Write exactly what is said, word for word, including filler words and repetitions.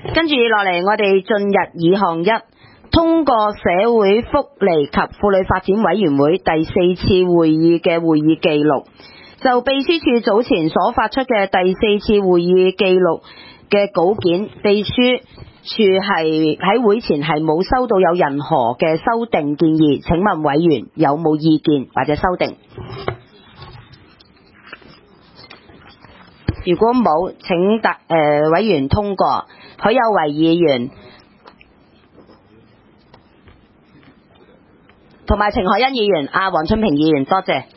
跟住落嚟，我哋進入議項一，通過社會福利及婦女發展委員會第四次會議嘅會議記錄，就秘書處早前所發出嘅第四次會議記錄嘅稿件，秘書處係喺會前係冇收到有任何嘅修訂建議，請問委員有冇意見或者修訂？如果冇，請答誒、呃、委員通過。許有為議員同埋程海欣議員、阿黃春平議員，多謝。